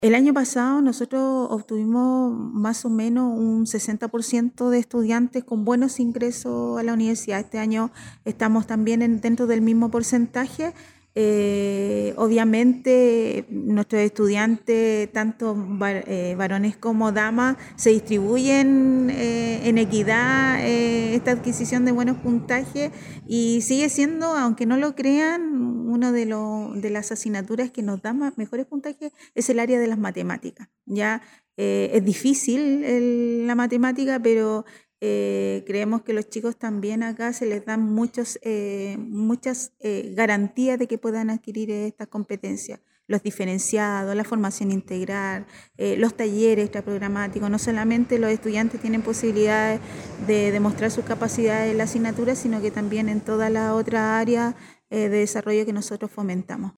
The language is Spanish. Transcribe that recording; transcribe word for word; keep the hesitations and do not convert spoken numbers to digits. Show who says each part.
Speaker 1: El año pasado nosotros obtuvimos más o menos un sesenta por ciento de estudiantes con buenos ingresos a la universidad. Este año estamos también en, dentro del mismo porcentaje. Eh, obviamente nuestros estudiantes, tanto var, eh, varones como damas, se distribuyen eh, en equidad eh, esta adquisición de buenos puntajes y sigue siendo, aunque no lo crean, una de, lo, de las asignaturas que nos da más, mejores puntajes es el área de las matemáticas. Ya eh, es difícil el, la matemática, pero Eh, creemos que los chicos también acá se les dan muchos, eh, muchas eh, garantías de que puedan adquirir estas competencias, los diferenciados, la formación integral, eh, los talleres extraprogramáticos. No solamente los estudiantes tienen posibilidades de demostrar sus capacidades en la asignatura, sino que también en todas las otras áreas eh, de desarrollo que nosotros fomentamos.